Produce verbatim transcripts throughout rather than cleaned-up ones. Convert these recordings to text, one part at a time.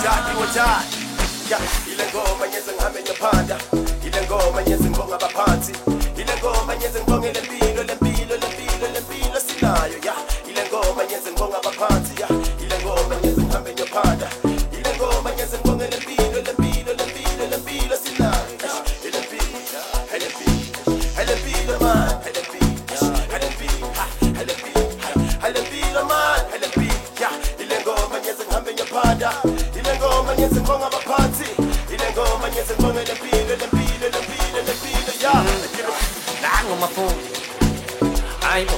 die, do or die. Yeah, ile ngoma yenze ngihambe ngiphanda. Ile ngoma yenze ngibonga abaphansi. Ile ngoma yenze ngibonge lempilo, lempilo, lempilo, lempilo sinayo. Yeah, ile ngoma yenze ngibonga abaphansi. Yeah, ile ngoma yenze ngihambe ngiphanda. Ile ngoma yenze ngibonge lempilo, lempilo, lempilo, lempilo sinayo. Ile mpilo, ile mpilo, ile mpilo man, ile mpilo, ile mpilo, ile mpilo, ile mpilo man, ile mpilo. Yeah, ile ngoma yenze ngihambe ngiphanda. Ile ngoma yenze ngibonga abaphansi. Ile ngoma yenze ngibonge lempilo, lempilo, lempilo, lempilo. Yeah, nangu mafundi ayibo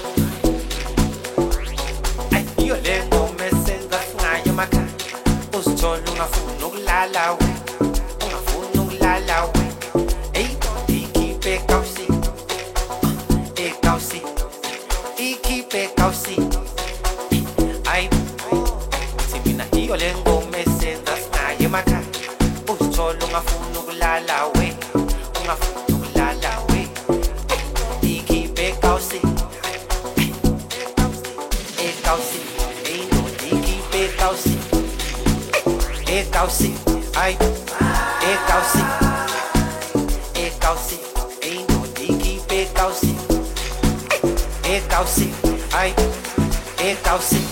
ayiyo le ngoma esenza singayo emakhaya uzithola ungafuni ukulala we ungafuni ukulala we eyi ikhiphe ekawusi ekawusi ikhiphe ekawusi ayibo thina iyo le ngoma esenza singayo emakhaya uzithola ungafuni ukulala we ungafuni ukulala we Ekausi, Ekausi, ain't no diggy Ekausi, Ekausi, ay, Ekausi, Ekausi, ain't no diggy Ekausi, Ekausi, ay, Ekausi.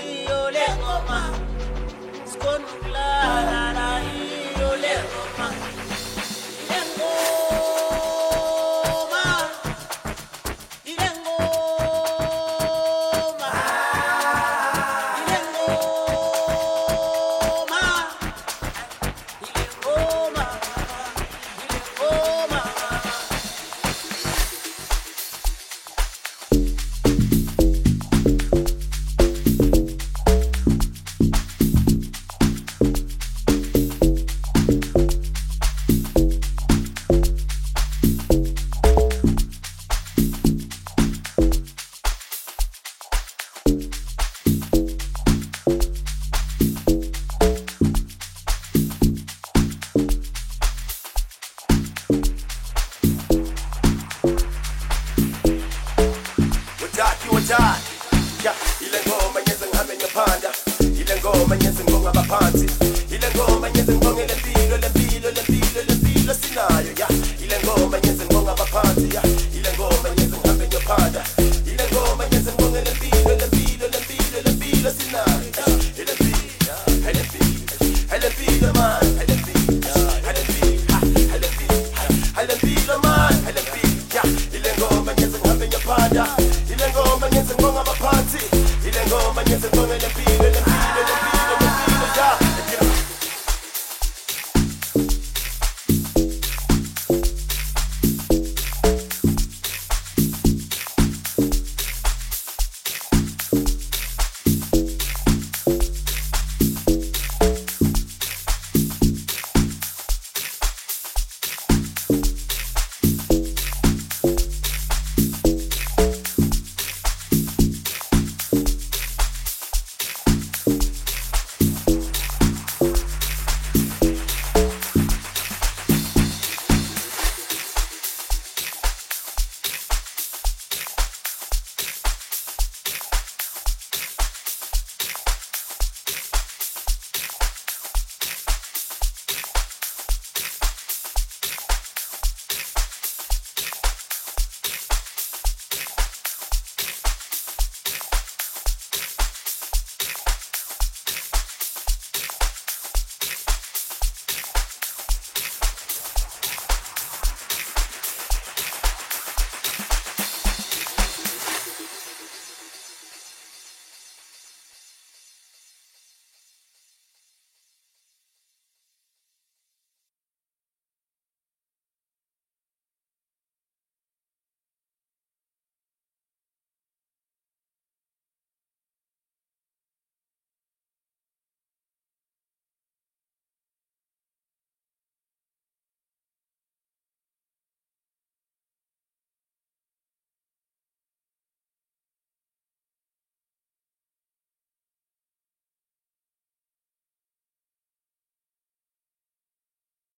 Skonu la la la, yo le goma.